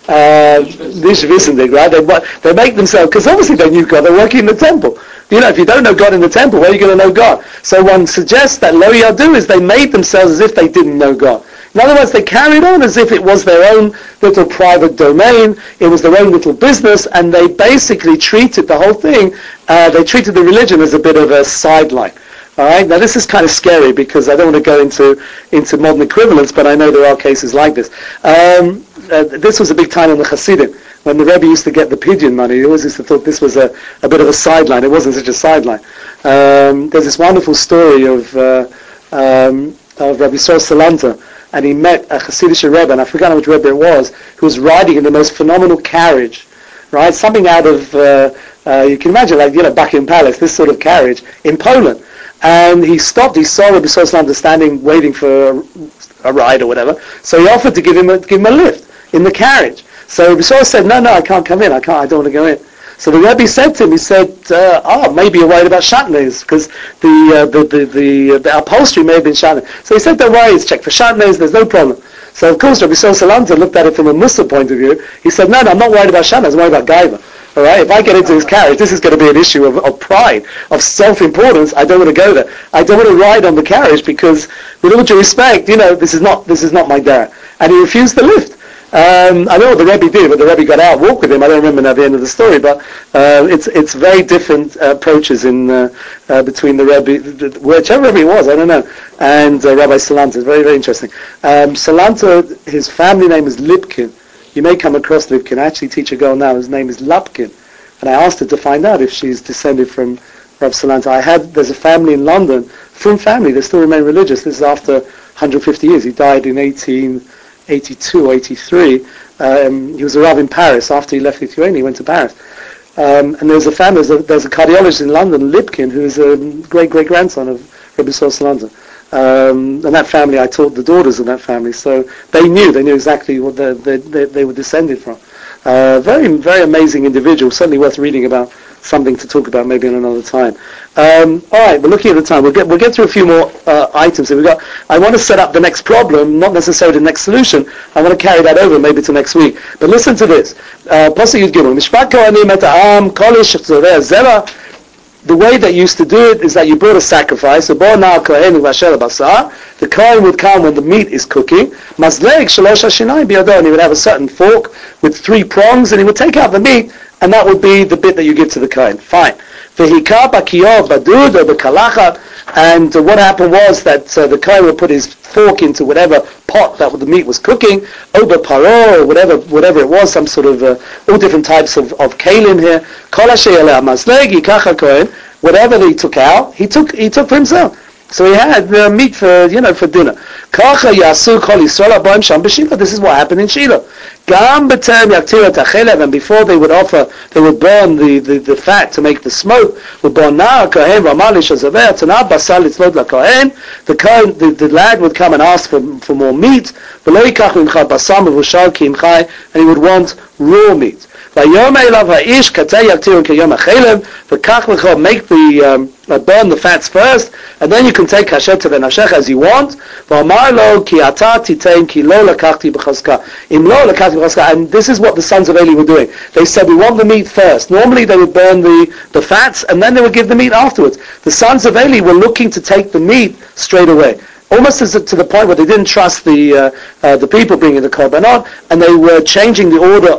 Speaker 1: Nish Wissendig, right? They make themselves, because obviously they knew God, they're working in the temple. You know, if you don't know God in the temple, where are you going to know God? So one suggests that Lo Yadu is they made themselves as if they didn't know God. In other words, they carried on as if it was their own little private domain, it was their own little business, and they basically treated the whole thing, they treated the religion as a bit of a sideline. All right. Now this is kind of scary because I don't want to go into modern equivalents, but I know there are cases like this. This was a big time in the Hasidim. When the Rebbe used to get the pidyon money, he always used to thought this was a bit of a sideline. It wasn't such a sideline. There's this wonderful story of Rabbi Yisrael Salanta, and he met a Hasidic Rebbe, and I forgot which Rebbe it was, who was riding in the most phenomenal carriage, right? Something out of you can imagine, like Buckingham Palace, this sort of carriage in Poland. And he stopped. He saw Rabbi Yisrael Salanta standing, waiting for a ride or whatever. So he offered to give him a lift in the carriage. So Rabbi Yisrael said, "No, I can't come in. I don't want to go in." So the Rebbe said to him, he said, maybe you're worried about shatnez, because the upholstery may have been shatnez. So he said, don't worry, it's checked for shatnez, there's no problem. So of course Rabbi Yisrael Salanta looked at it from a Mussar point of view. He said, no, I'm not worried about shatnez, I'm worried about gaiva. All right, if I get into his carriage, this is going to be an issue of pride, of self-importance. I don't want to go there. I don't want to ride on the carriage because, with all due respect, this is not my dad. And he refused the lift. I know what the Rebbe did, but the Rebbe got out, walked with him. I don't remember now the end of the story, but it's very different approaches between the Rebbe, whichever Rebbe it was, I don't know, and Rabbi Salanta. It's very, very interesting. Salanta, his family name is Lipkin. You may come across Lipkin. I actually teach a girl now. His name is Lapkin, and I asked her to find out if she's descended from Rabbi Salanta. There's a family in London, Frum family. They still remain religious. This is after 150 years. He died in 1882, 83. He was a Rav in Paris. After he left Lithuania, he went to Paris. And there's a family, there's a cardiologist in London, Lipkin, who is a great-great-grandson of Rabbi Yisrael Salanta. And that family, I taught the daughters of that family, so they knew exactly what they were descended from. Very, very amazing individual, certainly worth reading about, something to talk about maybe in another time. All right, we're looking at the time. We'll get through a few more items. I want to set up the next problem, not necessarily the next solution. I want to carry that over maybe to next week. But listen to this. Pasuk Yud Gimel. Mishpat Kohanim et ha'am kol ish tzoreh zera. The way that you used to do it is that you brought a sacrifice. The Kohen would come when the meat is cooking. Mazleg shalosh hashinayim biyado, and he would have a certain fork with 3 prongs, and he would take out the meat, and that would be the bit that you give to the Kohen. Fine. V'hikah b'kiyov badud or b'kalachat, and what happened was that the Kohen would put his fork into whatever pot that the meat was cooking, over paro, or whatever it was, some sort of all different types of kalim here. Kol asher yaleh mazleg yikach haKohen, whatever he took out, he took for himself. So he had meat for dinner. Kacha yasu kol Yisrael aboim sham b'Shiloh. This is what happened in Shiloh. Gam b'terem yaktirat hachelev, and before they would burn the fat to make the smoke. U'bona kohen v'amar l'shazaveh tanah basar litzlot lakohen. The lad would come and ask for more meat. V'lo yikach mimcha basar mevushal ki imchai, and he would want raw meat. Vayom elav ha'ish katei yaktiru kiyom hachelev. V'kach lecha, make burn the fats first, and then you can take kasher to v'nafshech as you want. V'amar lo ki ata titein ki lo lakachti b'chazka. Im lo lakachti b'chazka. And this is what the sons of Eli were doing. They said, we want the meat first. Normally they would burn the fats, and then they would give the meat afterwards. The sons of Eli were looking to take the meat straight away. Almost as to the point where they didn't trust the people bringing the korbanot, and they were changing the order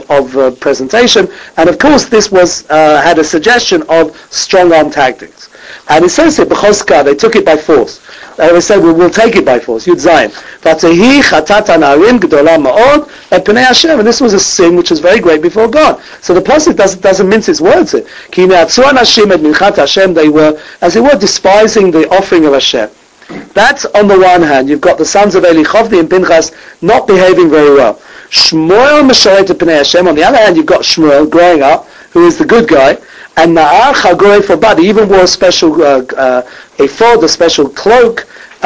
Speaker 1: of presentation. And of course, this was had a suggestion of strong arm tactics. And it says here, b'choska, they took it by force. They said, we'll take it by force. Yud Zayin. V'atehi chatata na'arim g'dola ma'od et pnei Hashem. And this was a sin which was very great before God. So the pasuk doesn't mince its words here. Ki ne'atzu anashim et minchat Hashem. They were, as it were, despising the offering of Hashem. That's on the one hand. You've got the sons of Eli, Chofni and Pinchas, not behaving very well. Shmuel Mesharet Pnei Hashem. On the other hand, you've got Shmuel growing up, who is the good guy, and Na'ar Chagorei for Bad. He even wore a special ephod, a special cloak,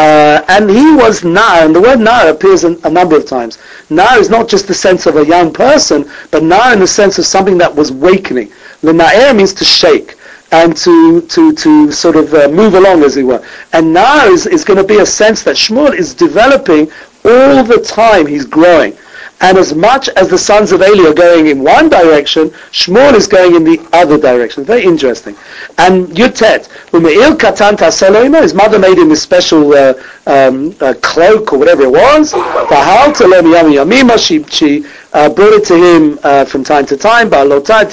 Speaker 1: and he was Na'ar. And the word Na'ar appears a number of times. Na'ar is not just the sense of a young person, but Na'ar in the sense of something that was wakening. The Na'ar means to shake and to sort of move along, as it were. And now is going to be a sense that Shmuel is developing all the time. He's growing. And as much as the sons of Eli are going in one direction, Shmuel is going in the other direction. Very interesting. And Yutet, Ume'il Katan Taselo, his mother made him this special cloak or whatever it was. She brought it to him from time to time. In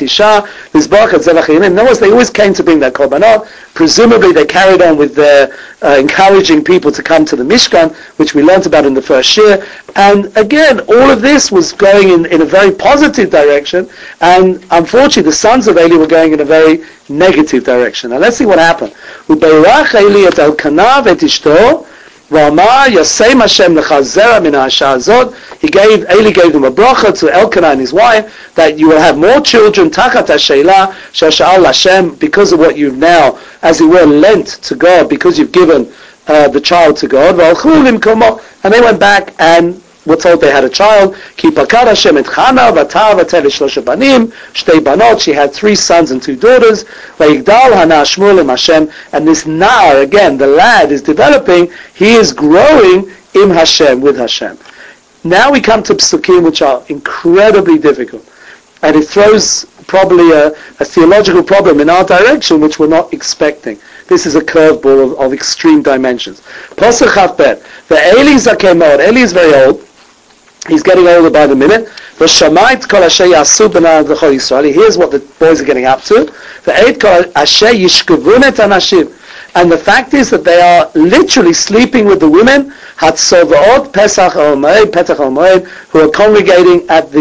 Speaker 1: other words, they always came to bring their korbanot. Presumably they carried on with their encouraging people to come to the Mishkan, which we learnt about in the first year. And again, all of this was going in a very positive direction, and unfortunately the sons of Eli were going in a very negative direction. Now let's see what happened. Ubeirach Eli et Elkanah et ishto, v'amar yasem Hashem lecha zera min ha'asha azot. Eli gave them a bracha to Elkanah and his wife, that you will have more children, tachat ha'sheila shesha'al Hashem, because of what you've now, as it were, lent to God, because you've given the child to God. And they went back and were told they had a child. Ki pakad Hashem et Chana v'ata v'tel shlosha banim shtei banot. She had 3 sons and 2 daughters. Vayigdal hana Shmuel im Hashem. And this Nar, again, the lad is developing. He is growing im Hashem, with Hashem. Now we come to psukim which are incredibly difficult, and it throws probably a theological problem in our direction which we're not expecting. This is a curveball of extreme dimensions. Pasuk Chaf-Bet. The Eli Zakeh Mod. Eli is very old. He's getting older by the minute. V'shamait kol asher yasu b'nei l'chol Yisrael. He hears what the boys are getting up to. V'eit kol asher yishkevun et anashim. And the fact is that they are literally sleeping with the women, Hatzovot Pesach Omoed, who are congregating at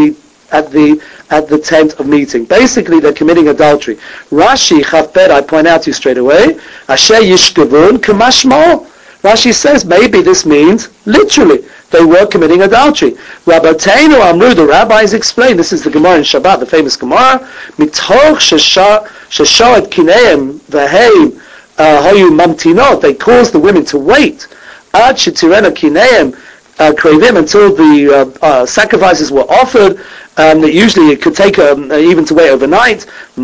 Speaker 1: the tent of meeting. Basically, they're committing adultery. Rashi Chaf-Bet, I point out to you straight away, Asher Yishkevun K'mashmo. Rashi says maybe this means literally they were committing adultery. Rabbateinu Amru, the rabbis explain, this is the Gemara in Shabbat, the famous Gemara, Mitoch Sheshoet Kineim V'heim Hoyu Mamtinot, they caused the women to wait Ad Shetirena Kineim Krevim, until the sacrifices were offered. That usually it could take even to wait overnight.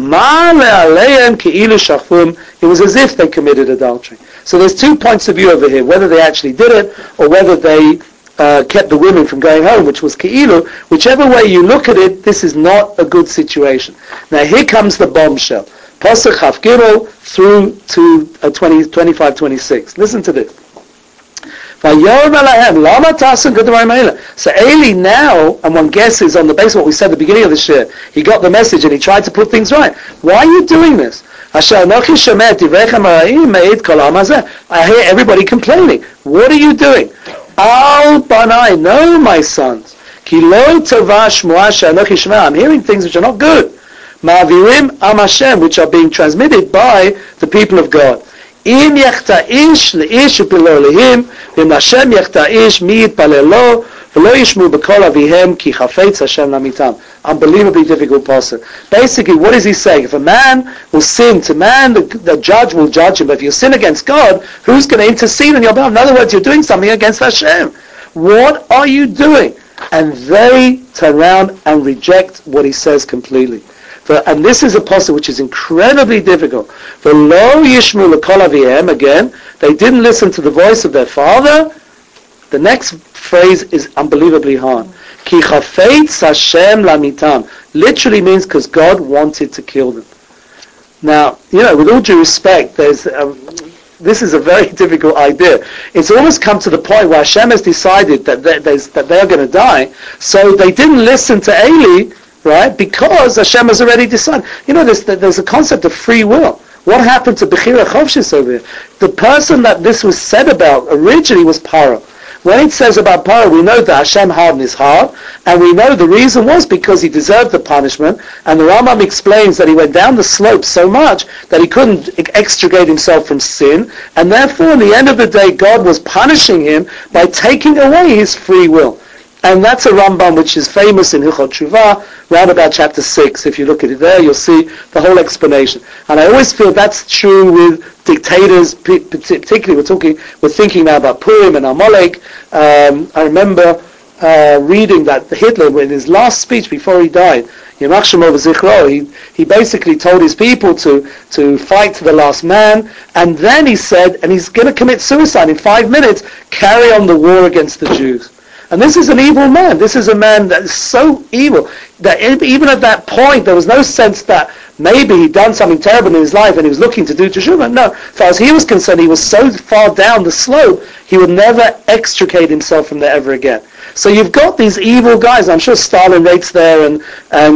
Speaker 1: It was as if they committed adultery. So there's 2 points of view over here, whether they actually did it or whether they kept the women from going home, which was Ke'ilu. Whichever way you look at it, this is not a good situation. Now here comes the bombshell. Pasuk Chaf Gimel through to 25-26. Listen to this. So Eli now, and one guesses on the basis of what we said at the beginning of the shir, he got the message and he tried to put things right. Why are you doing this? I hear everybody complaining. What are you doing? Al banai, no, my sons. I'm hearing things which are not good. Ma'avirim am Hashem, which are being transmitted by the people of God. אם יחטא איש לאיש ופלו אלוהים, ואם השם יחטא איש מי יתפלל לו, ולא ישמעו בקול אביהם כי חפץ השם למיתם. Unbelievably difficult passage. Basically, what is he saying? If a man will sin to man, the judge will judge him. But if you sin against God, who's going to intercede on your behalf? In other words, you're doing something against Hashem. What are you doing? And they turn around and reject what he says completely. And this is a passage which is incredibly difficult. V'lo yishmu l'kol avihem, again, they didn't listen to the voice of their father. The next phrase is unbelievably hard. Ki chafetz Hashem lamitam. Literally means because God wanted to kill them. Now, with all due respect, this is a very difficult idea. It's almost come to the point where Hashem has decided that they are going to die, so they didn't listen to Eli, right? Because Hashem has already decided. There's a concept of free will. What happened to Bechira Chovshis over here? The person that this was said about originally was Paro. When it says about Paro, we know that Hashem hardened his heart, and we know the reason was because he deserved the punishment, and the Rambam explains that he went down the slope so much that he couldn't extricate himself from sin, and therefore, in the end of the day, God was punishing him by taking away his free will. And that's a Rambam which is famous in Hilchot Teshuvah, round about chapter 6. If you look at it there, you'll see the whole explanation. And I always feel that's true with dictators, particularly we're thinking now about Purim and Amalek. I remember reading that Hitler, in his last speech before he died, Yamach Shemo V'Zichro, he basically told his people to fight to the last man, and then he said, and he's going to commit suicide in 5 minutes, carry on the war against the Jews. And this is an evil man. This is a man that is so evil that even at that point there was no sense that maybe he'd done something terrible in his life and he was looking to do teshuvah. No, as far as he was concerned, he was so far down the slope, he would never extricate himself from there ever again. So you've got these evil guys. I'm sure Stalin rates there, and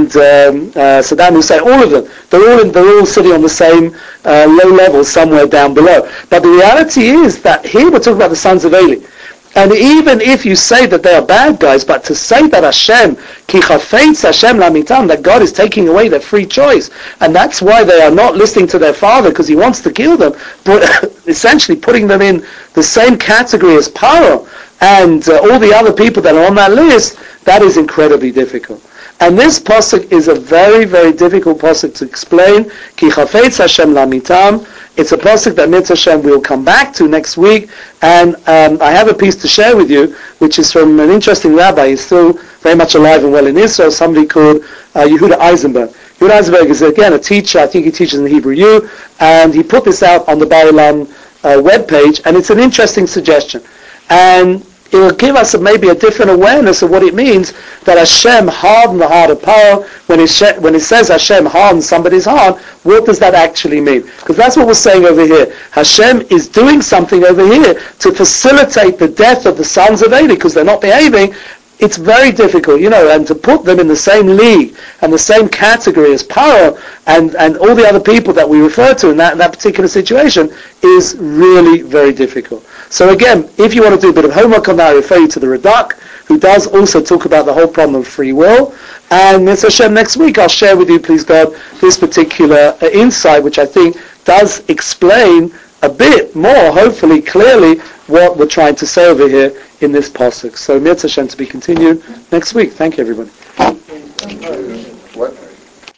Speaker 1: Saddam Hussein, all of them. They're all sitting on the same low level somewhere down below. But the reality is that here we're talking about the sons of Eli. And even if you say that they are bad guys, but to say that Hashem, ki chafetz Hashem lamitam, that God is taking away their free choice, and that's why they are not listening to their father because he wants to kill them, but essentially putting them in the same category as Paro and all the other people that are on that list, that is incredibly difficult. And this pasuk is a very, very difficult pasuk to explain. Ki chafetz Hashem lamitam. It's a pasuk that Mitzvah Hashem we'll come back to next week, and I have a piece to share with you, which is from an interesting rabbi. He's still very much alive and well in Israel, somebody called Yehuda Eisenberg. Yehuda Eisenberg is again a teacher. I think he teaches in the Hebrew U, and he put this out on the Bar Ilan webpage, and it's an interesting suggestion. And it will give us maybe a different awareness of what it means that Hashem hardened the heart of Paro. When it says Hashem hardened somebody's heart, what does that actually mean? Because that's what we're saying over here. Hashem is doing something over here to facilitate the death of the sons of Eli because they're not behaving. It's very difficult, and to put them in the same league and the same category as Paro and all the other people that we refer to in that particular situation is really very difficult. So again, if you want to do a bit of homework on that, I refer you to the Radak, who does also talk about the whole problem of free will. And Mitzvah Hashem next week, I'll share with you, please God, this particular insight, which I think does explain a bit more, hopefully clearly, what we're trying to say over here in this pasuk. So Mitzvah Hashem to be continued next week. Thank you, everybody.